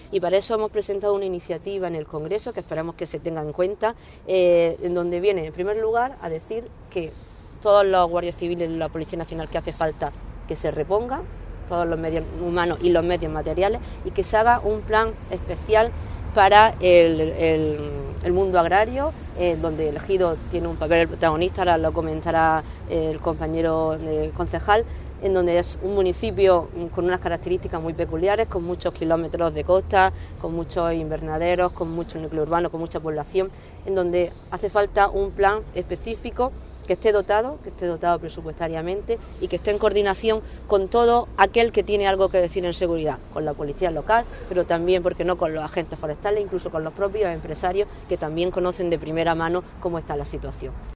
Y para eso hemos presentado una iniciativa en el Congreso que esperamos que se tenga en cuenta, en donde viene en primer lugar a decir que todos los guardias civiles y la Policía Nacional que hace falta que se repongan, todos los medios humanos y los medios materiales, y que se haga un plan especial para el mundo agrario, donde el ejido tiene un papel protagonista, ahora lo comentará el compañero concejal, en donde es un municipio con unas características muy peculiares, con muchos kilómetros de costa, con muchos invernaderos, con mucho núcleo urbano, con mucha población, en donde hace falta un plan específico que esté dotado presupuestariamente y que esté en coordinación con todo aquel que tiene algo que decir en seguridad, con la policía local, pero también, ¿por qué no?, con los agentes forestales, incluso con los propios empresarios que también conocen de primera mano cómo está la situación.